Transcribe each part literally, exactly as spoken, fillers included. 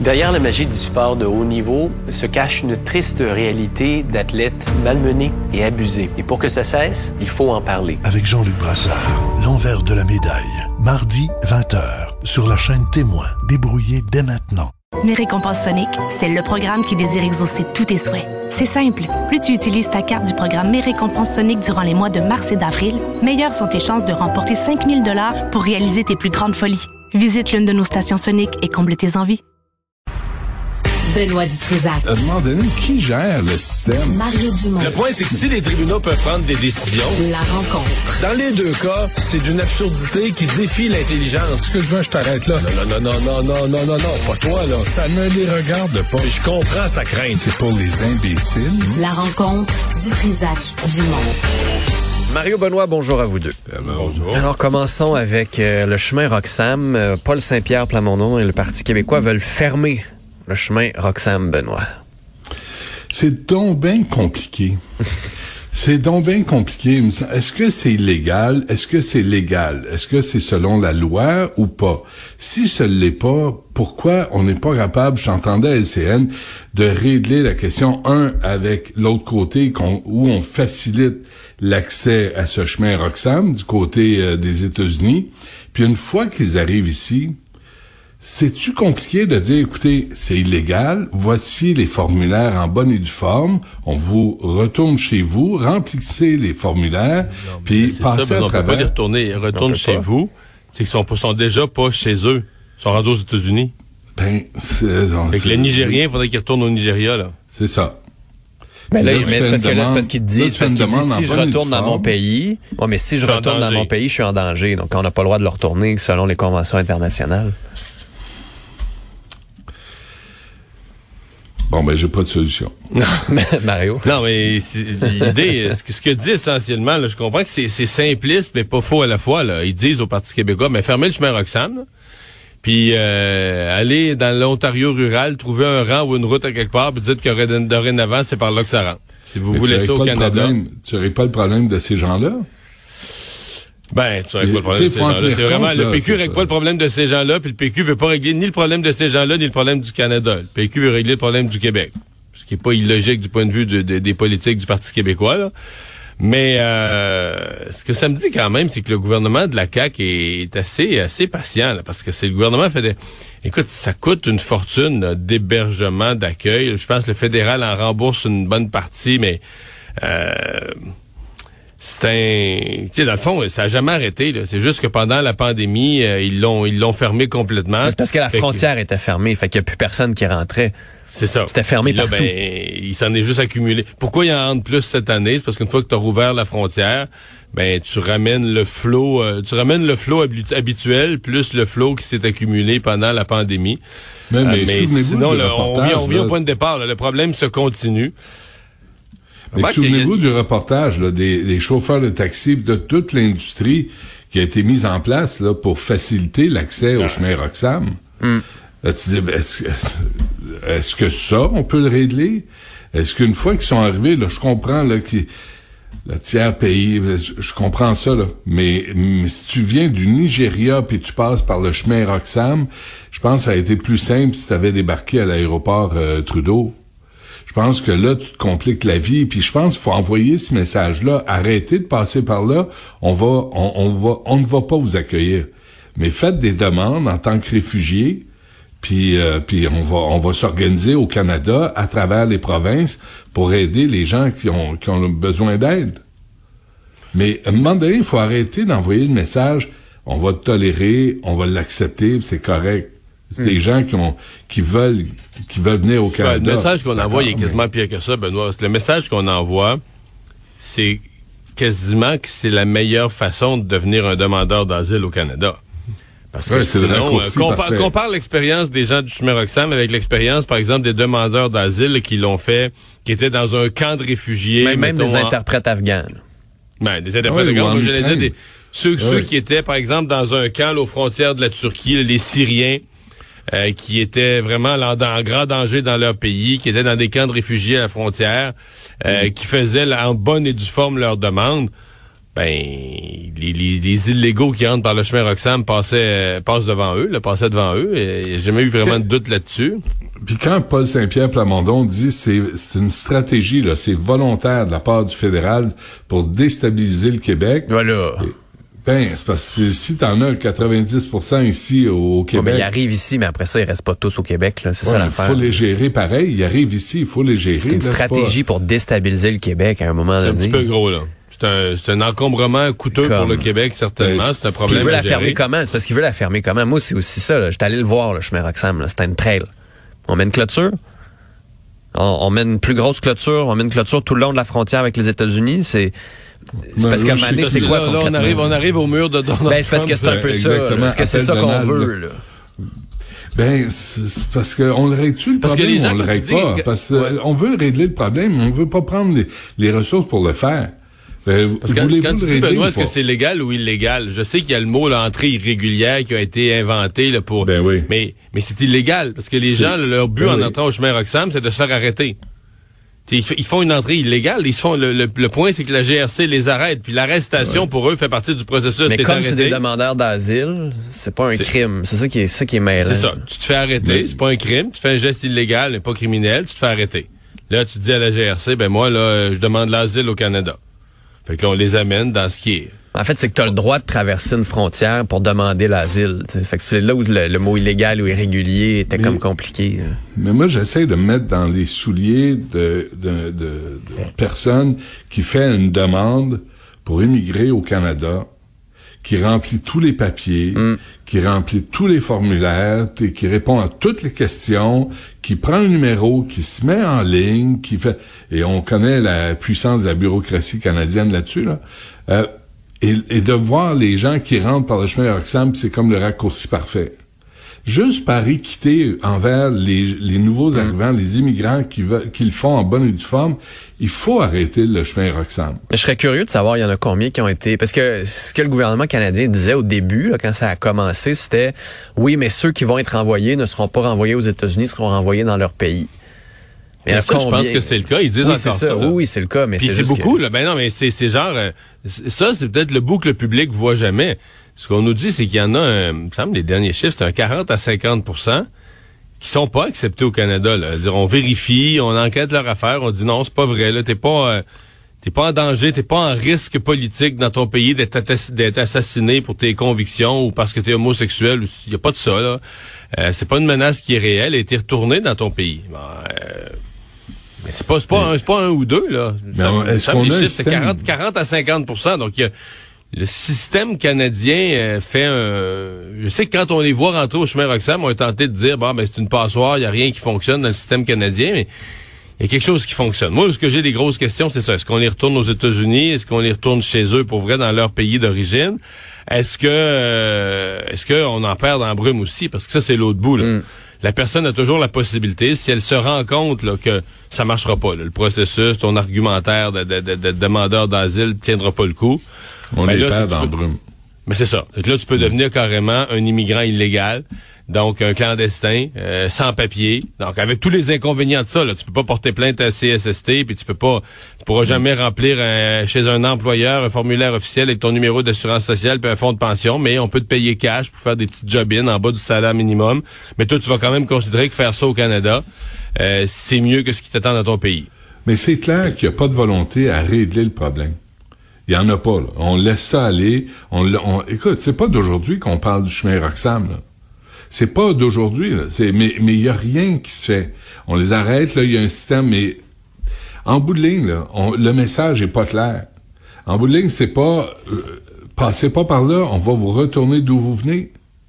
Derrière la magie du sport de haut niveau se cache une triste réalité d'athlètes malmenés et abusés. Et pour que ça cesse, il faut en parler. Avec Jean-Luc Brassard, l'envers de la médaille. Mardi, vingt heures, sur la chaîne Témoin. Débrouillez dès maintenant. Mes récompenses Sonic, c'est le programme qui désire exaucer tous tes souhaits. C'est simple. Plus tu utilises ta carte du programme Mes récompenses Sonic durant les mois de mars et d'avril, meilleures sont tes chances de remporter cinq mille dollars pour réaliser tes plus grandes folies. Visite l'une de nos stations Sonic et comble tes envies. Benoît Dutrisac. À un moment donné, qui gère le système? Mario Dumont. Le point, c'est que si les tribunaux peuvent prendre des décisions... La rencontre. Dans les deux cas, c'est d'une absurdité qui défie l'intelligence. Excuse-moi, je t'arrête là. Non, non, non, non, non, non, non, non, pas toi, là. Ça ne les regarde pas. Je comprends sa crainte. C'est pour les imbéciles. La rencontre. Dutrisac-Dumont. Mario Benoît, bonjour à vous deux. Euh, bonjour. Alors, commençons avec euh, le chemin Roxham. Euh, Paul Saint-Pierre Plamondon et le Parti québécois veulent fermer le chemin Roxham, Benoît. C'est donc bien compliqué. C'est donc bien compliqué. Est-ce que c'est illégal? Est-ce que c'est légal? Est-ce que c'est selon la loi ou pas? Si ce l'est pas, pourquoi on n'est pas capable, je t'entendais à L C N, de régler la question, un, avec l'autre côté, qu'on, où on facilite l'accès à ce chemin Roxham, du côté euh, des États-Unis, puis une fois qu'ils arrivent ici, c'est-tu compliqué de dire, écoutez, c'est illégal, voici les formulaires en bonne et due forme, on vous retourne chez vous, remplissez les formulaires, non, puis passez ça, à on travers... On peut pas les retourner, ils retournent chez pas. vous, c'est qu'ils sont, sont déjà pas chez eux, ils sont rendus aux États-Unis. Ben, c'est... Fait que les Nigériens, il faudrait qu'ils retournent au Nigeria, là. C'est ça. Mais là, là mais c'est parce que là, c'est parce qu'ils disent, parce qu'ils disent, si je retourne dans mon pays, ouais, mais si je retourne dans mon pays, je suis en danger, donc on n'a pas le droit de le retourner selon les conventions internationales. Bon, ben, j'ai pas de solution. Non, Mario. Non, mais l'idée, ce que, ce que dit essentiellement, là, je comprends que c'est, c'est simpliste, mais pas faux à la fois, là. Ils disent au Parti québécois, mais fermez le chemin Roxham, là, puis euh, aller dans l'Ontario rural, trouver un rang ou une route à quelque part, puis dites que dorénavant, c'est par là que ça rentre. Si vous mais voulez ça au Canada. Problème, tu n'aurais pas le problème de ces gens-là? Ben, tu règles pas le problème de ces gens-là. C'est vraiment, compte, là, le P Q règle pas le problème de ces gens-là, puis le P Q veut pas régler ni le problème de ces gens-là, ni le problème du Canada. Le P Q veut régler le problème du Québec. Ce qui est pas illogique du point de vue de, de, des politiques du Parti québécois, là. Mais, euh, ce que ça me dit quand même, c'est que le gouvernement de la C A Q est assez, assez patient, là, parce que c'est le gouvernement fédéral. Écoute, ça coûte une fortune, là, d'hébergement, d'accueil. Je pense que le fédéral en rembourse une bonne partie, mais, euh, c'est un, tu sais, dans le fond, ça a jamais arrêté, là. C'est juste que pendant la pandémie, euh, ils l'ont, ils l'ont fermé complètement. C'est parce que la frontière que... était fermée, fait qu'il n'y a plus personne qui rentrait. C'est ça. C'était fermé là, partout. Ben, il s'en est juste accumulé. Pourquoi il y en rentre plus cette année? C'est parce qu'une fois que tu as rouvert la frontière, ben, tu ramènes le flot, euh, tu ramènes le flot habitu- habituel plus le flot qui s'est accumulé pendant la pandémie. Mais, mais, euh, mais souvenez-vous sinon, du là, reportage, on vient, on vient là. au point de départ, là. Le problème se continue. Mais souvenez-vous a... du reportage là, des, des chauffeurs de taxi, de toute l'industrie qui a été mise en place là, pour faciliter l'accès au chemin Roxham. Mm. Là, tu dis, ben, est-ce, est-ce, est-ce que ça, on peut le régler? Est-ce qu'une fois qu'ils sont arrivés, là, je comprends là, que le tiers pays, je, je comprends ça, là, mais, mais si tu viens du Nigeria puis tu passes par le chemin Roxham, je pense que ça a été plus simple si tu avais débarqué à l'aéroport euh, Trudeau. Je pense que là, tu te compliques la vie, puis je pense qu'il faut envoyer ce message-là. Arrêtez de passer par là. On va, on, on va, on ne va pas vous accueillir. Mais faites des demandes en tant que réfugiés, puis, euh, puis on va, on va s'organiser au Canada à travers les provinces pour aider les gens qui ont, qui ont besoin d'aide. Mais à un moment donné, il faut arrêter d'envoyer le message. On va te tolérer, on va l'accepter, c'est correct. C'est des gens qui ont, qui veulent, qui veulent venir au Canada. Ouais, le message qu'on envoie, il est quasiment pire que ça, Benoît. Le message qu'on envoie, c'est quasiment que c'est la meilleure façon de devenir un demandeur d'asile au Canada. Parce que ouais, sinon, euh, compare, compare l'expérience des gens du chemin Roxham avec l'expérience, par exemple, des demandeurs d'asile qui l'ont fait, qui étaient dans un camp de réfugiés. Même, même des en... interprètes afghans. Ben, des interprètes ouais, afghans. J'allais dire des, ceux, ouais. ceux qui étaient, par exemple, dans un camp là, aux frontières de la Turquie, les Syriens. Euh, qui étaient vraiment là, dans, en grand danger dans leur pays, qui étaient dans des camps de réfugiés à la frontière, euh, mmh. qui faisaient là, en bonne et due forme leurs demandes. ben les, les, les illégaux qui rentrent par le chemin Roxham passaient, euh, passent devant eux, là, passaient devant eux. Il n'y a jamais eu vraiment de doute là-dessus. Puis quand Paul Saint-Pierre Plamondon dit c'est c'est une stratégie, là, c'est volontaire de la part du fédéral pour déstabiliser le Québec. Voilà. Et, ben, c'est parce que si t'en as quatre-vingt-dix pour cent ici au, au Québec. Ouais, mais ils arrivent ici, mais après ça, ils restent pas tous au Québec, là. C'est ouais, ça l'affaire. Il faut les gérer pareil. Ils arrivent ici, il faut les gérer. C'est une là, stratégie c'est pas... pour déstabiliser le Québec à un moment donné. C'est un petit peu gros, là. C'est un, c'est un encombrement coûteux Comme... pour le Québec, certainement. Ben, c'est un problème. Il veut à la gérer. fermer comment? C'est parce qu'il veut la fermer comment? Moi, c'est aussi ça, là. J'étais allé le voir, le chemin Roxham, là. C'était une trail. On met une clôture. On, on met une plus grosse clôture. On met une clôture tout le long de la frontière avec les États-Unis. C'est, c'est parce qu'à un moment donné, c'est quoi, là, concrètement? Là, on arrive, on arrive au mur de Donald Ben, c'est parce que c'est un peu Exactement. ça. Est-ce que c'est ça qu'on veut, là? Ben, c'est parce qu'on le règle-tu le parce problème, que les gens, on le règle pas. Que... Parce qu'on ouais. veut régler le problème, mais on veut pas prendre les, les ressources pour le faire. Ben, parce que quand tu dis, Benoît, est-ce que c'est légal ou illégal? Je sais qu'il y a le mot l'entrée irrégulière qui a été inventé là, pour... Ben oui. Mais, mais c'est illégal, parce que les c'est... gens, leur but ben en oui. entrant au chemin Roxham, c'est de se faire arrêter. T'sais, ils font une entrée illégale. Ils se font le, le, le point, c'est que la G R C les arrête. Puis l'arrestation, ouais. pour eux, fait partie du processus. Mais T'es comme arrêté. C'est des demandeurs d'asile, c'est pas un c'est... crime. C'est ça qui est, ça qui est mêlant. C'est ça. Tu te fais arrêter, mais... c'est pas un crime. Tu fais un geste illégal, mais pas criminel. Tu te fais arrêter. Là, tu dis à la G R C, ben moi, là, je demande l'asile au Canada. Fait que là, on les amène dans ce qui est... En fait, c'est que tu as le droit de traverser une frontière pour demander l'asile. T'sais. Fait que c'est là où le, le mot illégal ou irrégulier était mais, comme compliqué. Là. Mais moi, j'essaie de me mettre dans les souliers de, de, de, de personnes qui fait une demande pour immigrer au Canada, qui remplit tous les papiers, mm. qui remplit tous les formulaires, qui répond à toutes les questions, qui prend le numéro, qui se met en ligne, qui fait... Et on connaît la puissance de la bureaucratie canadienne là-dessus, là. Euh, Et, et de voir les gens qui rentrent par le chemin Roxham, c'est comme le raccourci parfait. Juste par équité envers les, les nouveaux arrivants, les immigrants qui, veulent, qui le font en bonne et due forme, il faut arrêter le chemin Roxham. Je serais curieux de savoir, il y en a combien qui ont été... Parce que ce que le gouvernement canadien disait au début, là, quand ça a commencé, c'était « Oui, mais ceux qui vont être renvoyés ne seront pas renvoyés aux États-Unis, seront renvoyés dans leur pays. » Mais ça, je pense que c'est le cas. Ils disent oui, encore c'est ça. ça oui, oui, c'est le cas. Mais Puis c'est, c'est beaucoup, que... là. Ben non, mais c'est, c'est genre, euh, ça, c'est peut-être le bout que le public voit jamais. Ce qu'on nous dit, c'est qu'il y en a, un, il me semble, les derniers chiffres, c'est un quarante à cinquante pour cent qui sont pas acceptés au Canada, là. C'est-à-dire, on vérifie, on enquête leur affaire, on dit non, c'est pas vrai, là. T'es pas, euh, t'es pas en danger, t'es pas en risque politique dans ton pays d'être, attass- d'être assassiné pour tes convictions ou parce que t'es homosexuel. Il y a pas de ça, là. Euh, c'est pas une menace qui est réelle et t'es retourné dans ton pays. Bon, euh, Mais c'est pas, c'est pas, un, c'est pas un ou deux, là. Mais ça, on, est-ce ça, qu'on les a chiffres, c'est c'est quarante, quarante à cinquante pour cent. Donc, il y a, le système canadien euh, fait un... Je sais que quand on les voit rentrer au chemin Roxham, on est tenté de dire, bon, ben, c'est une passoire, il y a rien qui fonctionne dans le système canadien, mais il y a quelque chose qui fonctionne. Moi, ce que j'ai des grosses questions, c'est ça. Est-ce qu'on les retourne aux États-Unis? Est-ce qu'on les retourne chez eux pour vrai dans leur pays d'origine? Est-ce que, euh, est-ce qu'on en perd dans la brume aussi? Parce que ça, c'est l'autre bout, là. Mm. La personne a toujours la possibilité, si elle se rend compte là, que ça marchera pas, là, le processus, ton argumentaire de, de, de, de demandeur d'asile tiendra pas le coup. On ben les là, perd dans peux... brume. Mais c'est ça. Là, tu peux devenir carrément un immigrant illégal, donc un clandestin, euh, sans papier. Donc, avec tous les inconvénients de ça, là, tu peux pas porter plainte à C S S T, puis tu peux pas, tu pourras jamais remplir un, chez un employeur un formulaire officiel avec ton numéro d'assurance sociale puis un fonds de pension, mais on peut te payer cash pour faire des petites job-in en bas du salaire minimum. Mais toi, tu vas quand même considérer que faire ça au Canada, euh, c'est mieux que ce qui t'attend dans ton pays. Mais c'est clair qu'il n'y a pas de volonté à régler le problème. Il y en a pas, là. On laisse ça aller. On, on, écoute, c'est pas d'aujourd'hui qu'on parle du chemin Roxham, là. C'est pas d'aujourd'hui, là. C'est, mais, mais il y a rien qui se fait. On les arrête, là, il y a un système, mais en bout de ligne, là, on, le message est pas clair. En bout de ligne, c'est pas, euh, passez pas par là, on va vous retourner d'où vous venez.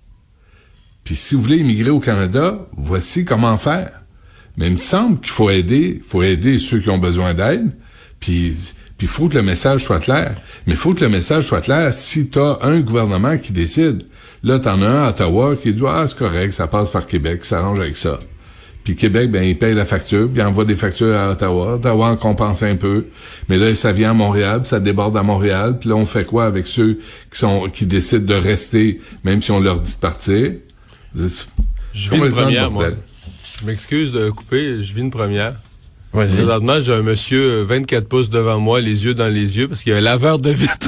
Puis si vous voulez immigrer au Canada, voici comment faire. Mais il me semble qu'il faut aider, il faut aider ceux qui ont besoin d'aide, puis Puis il faut que le message soit clair. Mais il faut que le message soit clair si tu as un gouvernement qui décide. Là, t'en as un à Ottawa qui dit « Ah, c'est correct, ça passe par Québec, ça s'arrange avec ça. » Puis Québec, ben il paye la facture, puis il envoie des factures à Ottawa. Ottawa en compense un peu. Mais là, ça vient à Montréal, puis ça déborde à Montréal. Puis là, on fait quoi avec ceux qui sont qui décident de rester, même si on leur dit de partir? Je vis une première, moi. Je m'excuse de couper, je vis une première. Vas-y. Présentement, j'ai un monsieur vingt-quatre pouces devant moi, les yeux dans les yeux, parce qu'il y a un laveur de vitre.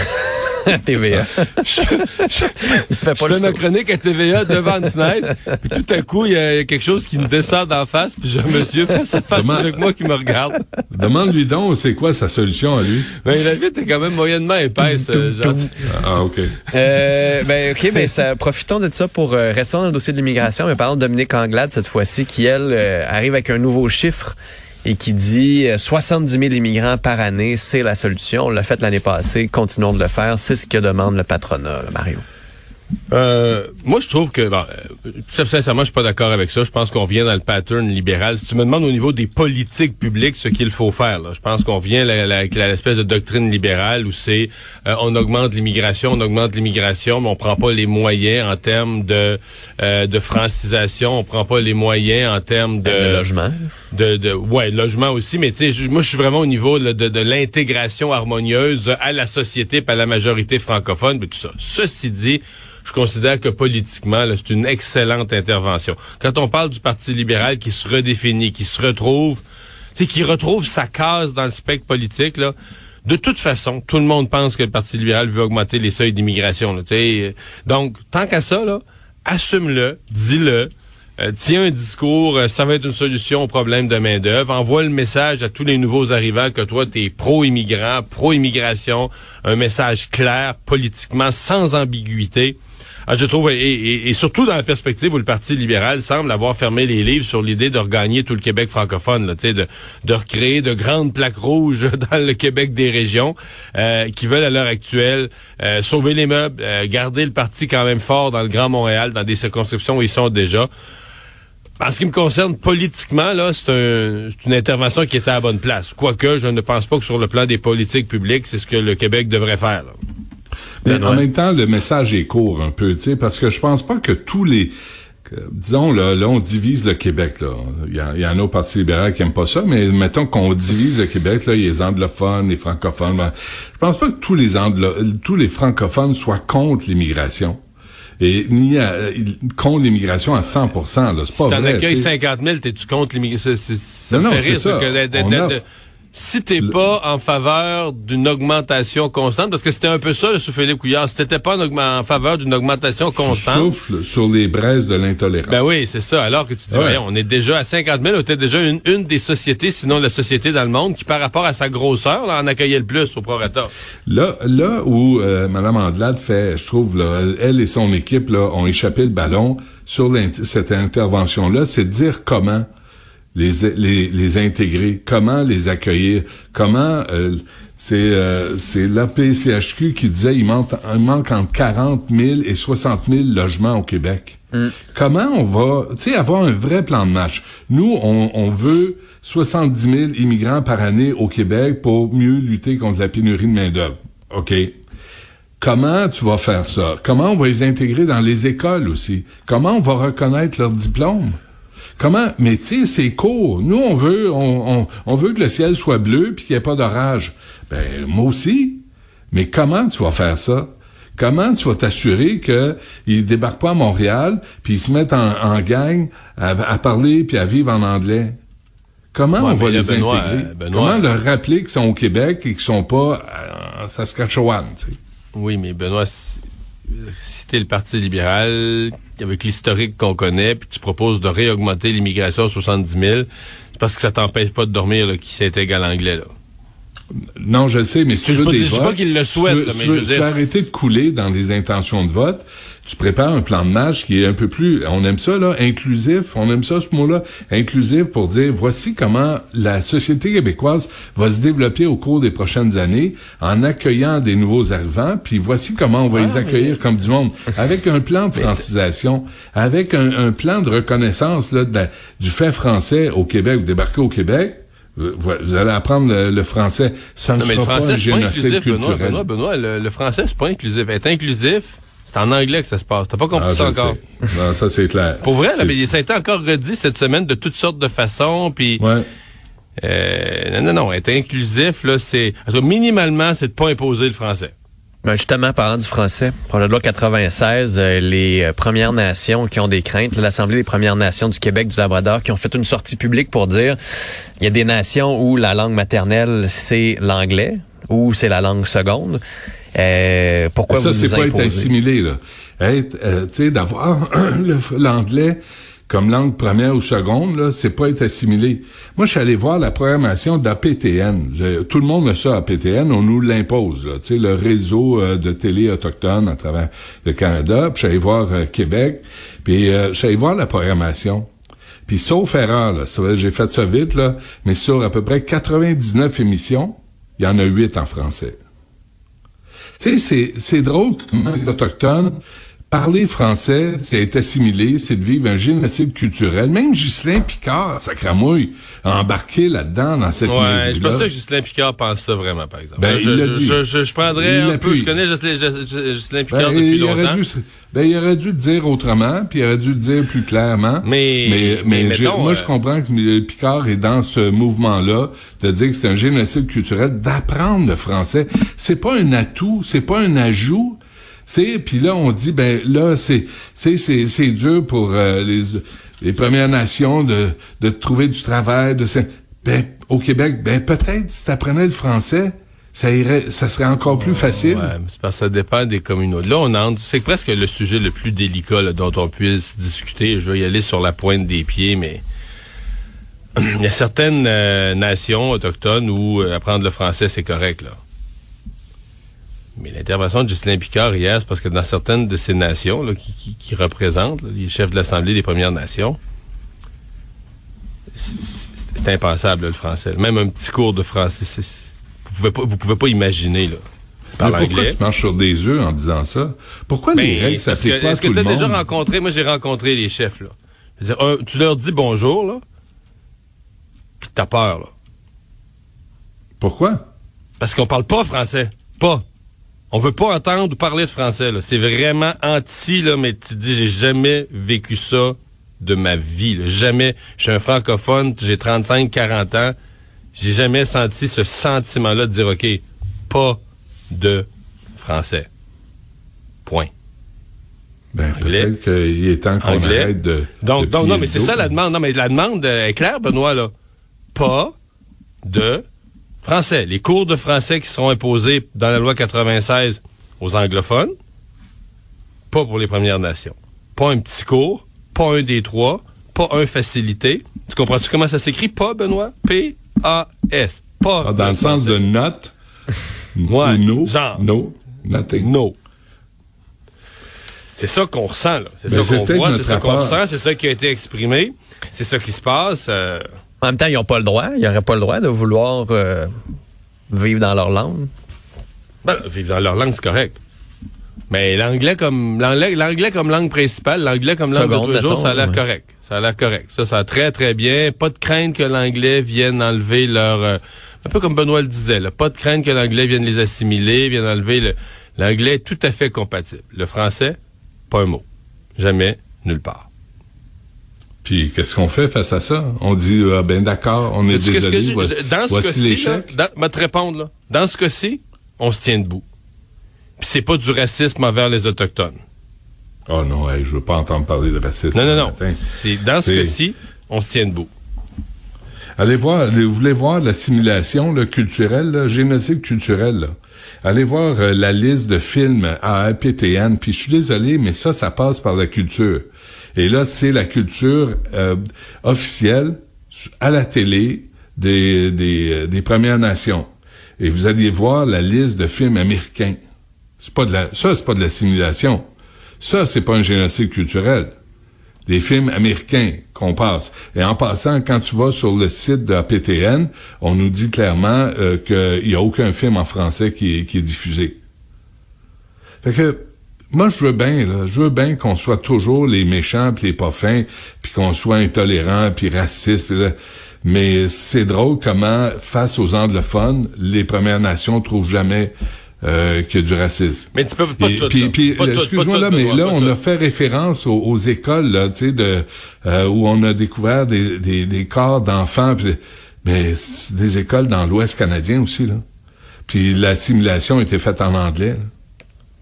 T V A. je je, je fais ma chronique à T V A devant une fenêtre, puis tout à coup, il y a quelque chose qui me descend d'en face, puis j'ai un monsieur face à face Demande... avec moi qui me regarde. Demande-lui donc, c'est quoi sa solution à lui? Ben, la vitre est quand même moyennement épaisse. euh, ah, OK. Euh, ben, OK, ben, ça, profitons de ça pour euh, rester dans le dossier de l'immigration, mais parlons de Dominique Anglade cette fois-ci, qui, elle, euh, arrive avec un nouveau chiffre et qui dit euh, soixante-dix mille immigrants par année, c'est la solution. On l'a fait l'année passée, continuons de le faire. C'est ce que demande le patronat, là, Mario. Euh, moi, je trouve que, bon, euh, sincèrement, je suis pas d'accord avec ça. Je pense qu'on vient dans le pattern libéral. Si tu me demandes au niveau des politiques publiques ce qu'il faut faire, là, je pense qu'on vient la, la, avec l'espèce de doctrine libérale où c'est euh, on augmente l'immigration, on augmente l'immigration, mais on prend pas les moyens en termes de euh, de francisation, on prend pas les moyens en termes de, de logement, de, de ouais, logement aussi. Mais tu sais, moi, je suis vraiment au niveau là, de, de l'intégration harmonieuse à la société, puis à la majorité francophone, puis tout ça. Ceci dit, je considère que politiquement, là, c'est une excellente intervention. Quand on parle du Parti libéral qui se redéfinit, qui se retrouve, tu sais, qui retrouve sa case dans le spectre politique, là, de toute façon, tout le monde pense que le Parti libéral veut augmenter les seuils d'immigration. Là, tu sais. Donc, tant qu'à ça, là, assume-le, dis-le. Euh, tiens un discours, euh, ça va être une solution au problème de main-d'œuvre. Envoie le message à tous les nouveaux arrivants que toi, t'es pro-immigrant, pro-immigration. Un message clair, politiquement, sans ambiguïté. Ah, je trouve, et, et, et surtout dans la perspective où le Parti libéral semble avoir fermé les livres sur l'idée de regagner tout le Québec francophone, là, tu sais, de, de recréer de grandes plaques rouges dans le Québec des régions, euh, qui veulent à l'heure actuelle euh, sauver les meubles, euh, garder le parti quand même fort dans le Grand Montréal, dans des circonscriptions où ils sont déjà. En ce qui me concerne, politiquement, là, c'est, un, c'est une intervention qui était à la bonne place. Quoique, je ne pense pas que sur le plan des politiques publiques, c'est ce que le Québec devrait faire, là. Mais en même temps, le message est court un peu, tu sais, parce que je pense pas que tous les... Que, disons, là, là, on divise le Québec, là. Il y, a, il y en a au Parti libéral qui aiment pas ça, mais mettons qu'on divise le Québec, là, il y a les anglophones, les francophones. Ben, je pense pas que tous les anglo- tous les francophones soient contre l'immigration. Et ni à, contre l'immigration à cent pour cent, là. C'est pas si vrai. Si t'en accueilles cinquante mille, t'es-tu contre l'immigration? C'est, c'est, ça non, me non, fait rire, c'est ça. Que de, de, de, de, si t'es le... pas en faveur d'une augmentation constante, parce que c'était un peu ça, le sous Philippe Couillard, si t'étais pas en, augment, en faveur d'une augmentation constante... Tu souffles sur les braises de l'intolérance. Ben oui, c'est ça. Alors que tu dis, ouais. Voyons, on est déjà à cinquante mille, on était déjà une, une des sociétés, sinon la société dans le monde, qui par rapport à sa grosseur, là, en accueillait le plus au prorata. Là, là où euh, Mme Anglade fait, je trouve, là, elle et son équipe là, ont échappé le ballon sur cette intervention-là, c'est de dire comment les, les, les intégrer, comment les accueillir, comment... Euh, c'est euh, c'est l'A P C H Q qui disait il manque, il manque entre quarante mille et soixante mille logements au Québec. Mm. Comment on va, tu sais, avoir un vrai plan de match? Nous, on, on veut soixante-dix mille immigrants par année au Québec pour mieux lutter contre la pénurie de main-d'œuvre. OK. Comment tu vas faire ça? Comment on va les intégrer dans les écoles aussi? Comment on va reconnaître leurs diplômes? Comment? Mais tu sais, c'est court. Nous, on veut, on, on, on veut que le ciel soit bleu puis qu'il n'y ait pas d'orage. Ben, moi aussi. Mais comment tu vas faire ça? Comment tu vas t'assurer qu'ils débarquent pas à Montréal puis ils se mettent en, en gang à, à parler puis à vivre en anglais? Comment ouais, on va les Benoît, intégrer? Euh, Benoît, Comment leur rappeler qu'ils sont au Québec et qu'ils sont pas en Saskatchewan, tu sais? Oui, mais Benoît, si, si t'es le Parti libéral, avec l'historique qu'on connaît, puis tu proposes de réaugmenter l'immigration à soixante-dix mille, c'est parce que ça t'empêche pas de dormir, là, qui s'intègre à l'anglais, là. Non, je le sais, mais si tu veux des votes... Je dis pas qu'il le souhaite, là, mais je veux dire... Tu veux arrêter de couler dans des intentions de vote, tu prépares un plan de match qui est un peu plus... On aime ça, là, inclusif, on aime ça, ce mot-là, inclusif, pour dire, voici comment la société québécoise va se développer au cours des prochaines années en accueillant des nouveaux arrivants, puis voici comment on va ah, les accueillir mais... comme du monde, avec un plan de francisation, avec un, un plan de reconnaissance là, de la, du fait français au Québec, vous débarquez au Québec, vous allez apprendre le, le français. Ça ne non, sera pas un génocide culturel. Benoît, Benoît, Benoît, le, le français, c'est pas inclusif. Être inclusif, c'est en anglais que ça se passe. T'as pas compris ah, ça encore? Sais. Non, ça, c'est clair. Pour vrai, là, mais ça a été encore redit cette semaine de toutes sortes de façons, puis... Ouais. Euh, non, non, non. Être inclusif, là, c'est... Minimalement, c'est de pas imposer le français. Ben justement, parlant du français, projet de loi quatre-vingt-seize, euh, les euh, Premières Nations qui ont des craintes, l'Assemblée des Premières Nations du Québec, du Labrador, qui ont fait une sortie publique pour dire il y a des nations où la langue maternelle, c'est l'anglais, ou c'est la langue seconde. Euh, pourquoi ça, vous nous c'est pas imposez? être assimilé, là. Être, euh, tu sais, d'avoir le, l'anglais comme langue première ou seconde, là, c'est pas être assimilé. Moi, je suis allé voir la programmation d'A P T N. Je, tout le monde a ça, A P T N, on nous l'impose, là. Tu sais, le réseau euh, de télé autochtone à travers le Canada. Puis je suis allé voir euh, Québec. Puis euh, je suis allé voir la programmation. Puis sauf erreur, là, ça, j'ai fait ça vite, là, mais sur à peu près quatre-vingt-dix-neuf émissions, il y en a huit en français. Tu sais, c'est, c'est drôle comment les Autochtones, parler français, c'est être assimilé, c'est de vivre un génocide culturel. Même Ghislain Picard, sacramouille, a embarqué là-dedans, dans cette ouais, musique-là. Je pense que Ghislain Picard pense ça vraiment, par exemple. Ben, je, il l'a je, dit. Je, je, je prendrais il un peu, pu. je connais Ghislain Picard ben, depuis il longtemps. Aurait dû, ben, il aurait dû le dire autrement, puis il aurait dû le dire plus clairement. Mais, mais, mais, mais mettons, moi, euh... je comprends que Picard est dans ce mouvement-là, de dire que c'est un génocide culturel, d'apprendre le français. C'est pas un atout, c'est pas un ajout. C'est puis là on dit ben là c'est c'est c'est c'est dur pour euh, les les Premières Nations de de trouver du travail de ben au Québec ben peut-être si t'apprenais le français ça irait ça serait encore plus facile. Ouais, mais c'est parce que ça dépend des communautés. Là on entre c'est presque le sujet le plus délicat là, dont on puisse discuter. Je vais y aller sur la pointe des pieds, mais il y a certaines euh, nations autochtones où euh, apprendre le français c'est correct là. Mais l'intervention de Ghislain Picard hier, c'est parce que dans certaines de ces nations là, qui, qui, qui représentent là, les chefs de l'Assemblée des Premières Nations, c'est, c'est impensable là, le français. Même un petit cours de français, c'est, c'est, vous pouvez pas, vous pouvez pas imaginer là. Mais pourquoi tu marches sur des œufs en disant ça? Pourquoi ben, les règles s'appliquent pas à tout le monde? Est-ce que tu as déjà rencontré, moi j'ai rencontré les chefs là. Je veux dire, un, tu leur dis bonjour là, puis t'as peur là. Pourquoi? Parce qu'on parle pas français, pas. On veut pas entendre ou parler de français, là. C'est vraiment anti, là, mais tu dis, j'ai jamais vécu ça de ma vie, là. Jamais. Je suis un francophone, j'ai trente-cinq, quarante ans. J'ai jamais senti ce sentiment-là de dire, OK, pas de français. Point. Ben, anglais. Peut-être qu'il est temps qu'on anglais. arrête de... Donc, de donc non, mais c'est dos. ça la demande. Non, mais la demande est claire, Benoît, là. Pas de français. Les cours de français qui seront imposés dans la loi quatre-vingt-seize aux anglophones, pas pour les Premières Nations. Pas un petit cours, pas un des trois, pas un facilité. Tu comprends-tu comment ça s'écrit? Pas, Benoît? P A S. Pas. Ah, dans le sens de note? Ouais, no, genre. No, nothing. No. C'est ça qu'on ressent, là. C'est ben, ça qu'on c'est voit, c'est ça rapport. qu'on ressent, c'est ça qui a été exprimé, c'est ça qui se passe. Euh... En même temps, ils n'ont pas le droit. Ils n'auraient pas le droit de vouloir euh, vivre dans leur langue. Ben, vivre dans leur langue, c'est correct. Mais l'anglais comme l'anglais, l'anglais comme langue principale, l'anglais comme langue Seconde, de tous les jours, mettons, ça a l'air ouais. correct. Ça a l'air correct. Ça, ça a très, très bien. Pas de crainte que l'anglais vienne enlever leur... Euh, un peu comme Benoît le disait, là. Pas de crainte que l'anglais vienne les assimiler, vienne enlever... Le, l'anglais est tout à fait compatible. Le français, pas un mot. Jamais, nulle part. Puis, qu'est-ce qu'on fait face à ça? On dit, ah, ben d'accord, on est Sais-tu désolé, que je, voici, dans ce voici cas-ci, l'échec. là, dans, va te répondre, là. Dans ce cas-ci, on se tient debout. Puis c'est pas du racisme envers les Autochtones. Oh non, hey, je veux pas entendre parler de racisme. Non, non, non. Matin. C'est, dans ce C'est... cas-ci, on se tient debout. Allez voir, allez, vous voulez voir la simulation là, culturelle, là, génocide culturel, là. Allez voir euh, la liste de films à A P T N, puis je suis désolé, mais ça, ça passe par la culture. Et là, c'est la culture euh, officielle à la télé des, des, des Premières Nations. Et vous allez voir la liste de films américains. C'est pas de la, ça, c'est pas de la simulation. Ça, c'est pas un génocide culturel. Des films américains qu'on passe. Et en passant, quand tu vas sur le site de A P T N, on nous dit clairement euh, qu'il y a aucun film en français qui est, qui est diffusé. Fait que, moi, je veux bien, là, je veux bien qu'on soit toujours les méchants pis les pas fins, puis qu'on soit intolérants puis racistes, pis là, mais c'est drôle comment, face aux anglophones, les Premières Nations trouvent jamais euh, qu'il y a du racisme. Mais tu peux pas Et, tout, puis, là. puis, Pas tout, excuse-moi pas là, tout, mais Benoît, là, pas on tout. a fait référence aux, aux écoles, là, tu sais, de euh, où on a découvert des, des, des corps d'enfants, pis, mais c'est des écoles dans l'Ouest canadien aussi, là. Puis la simulation a été faite en anglais, là.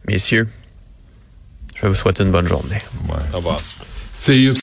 Messieurs, je vais vous souhaiter une bonne journée. Ouais. Au revoir. See you.